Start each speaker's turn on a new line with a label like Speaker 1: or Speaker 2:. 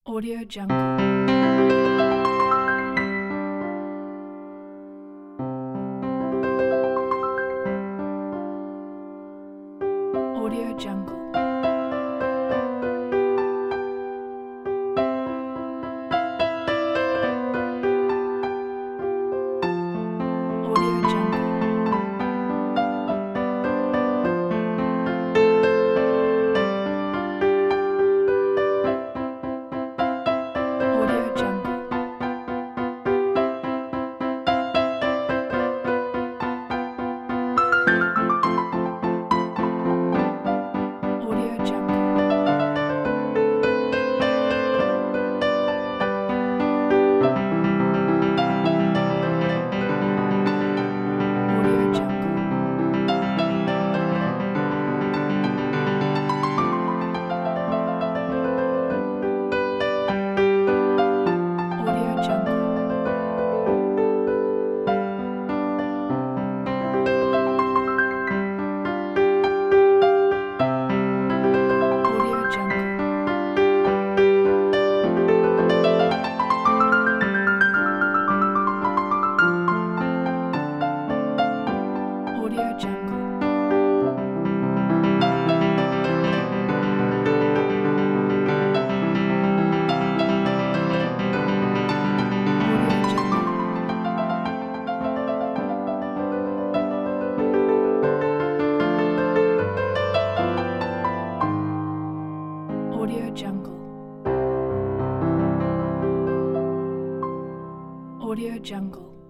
Speaker 1: Audio Jungle. Audio Jungle. Audio Jungle. Audio Jungle. Audio Jungle. Audio Jungle. Audio Jungle. Audio Jungle. Audio Jungle. Audio Jungle. Audio Jungle. Audio Jungle.